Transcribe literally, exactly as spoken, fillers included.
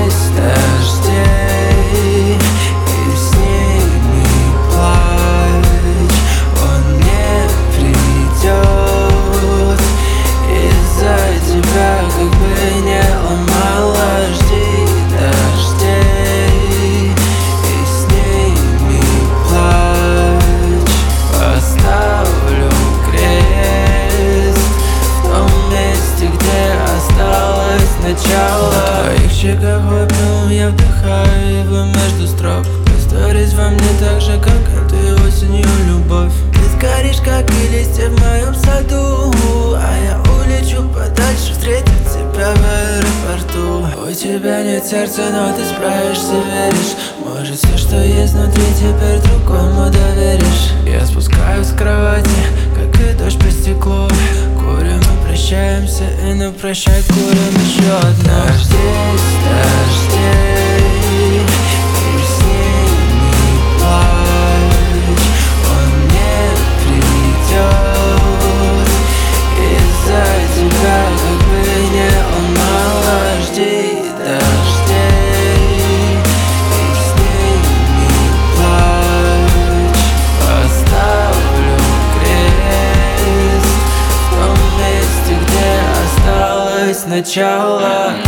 дождей, и с ними плачь. Он не придет из-за тебя, как бы не ломала. Жди дождей, и с ними плачь. Поставлю крест в том месте, где осталось начало. На твоих щеках выпил, я вдыхаю его между строк. Исторись во мне так же, как и ты осенью, любовь. Ты сгоришь, как и листья в моем саду, а я улечу подальше, встретить тебя в аэропорту. У тебя нет сердца, но ты справишься, веришь. Может, все, что есть внутри, теперь другому доверишь. Я спускаюсь с кровати, как и дождь по стеклу. Курим и прощаемся, и на прощай курим еще одна. Дождей, дождей, и с ними плачь. Он не придет из-за тебя, как бы не ломала. Жди дождей, и с ними плачь. Поставлю крест в том месте, где осталось начало.